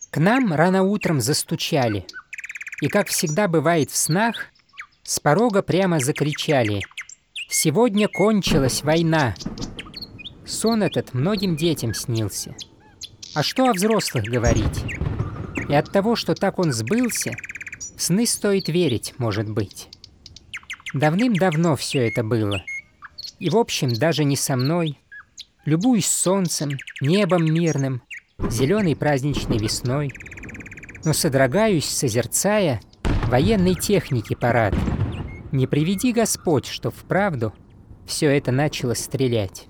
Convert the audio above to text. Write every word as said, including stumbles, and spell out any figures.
К нам рано утром застучали, и, как всегда бывает в снах, с порога прямо закричали: «Сегодня кончилась война!» Сон этот многим детям снился. А что о взрослых говорить? И от того, что так он сбылся, в сны стоит верить, может быть. Давным-давно все это было. И, в общем, даже не со мной. Любуюсь солнцем, небом мирным, зеленой праздничной весной. Но содрогаюсь, созерцая военной техники парад. Не приведи Господь, чтоб вправду все это начало стрелять.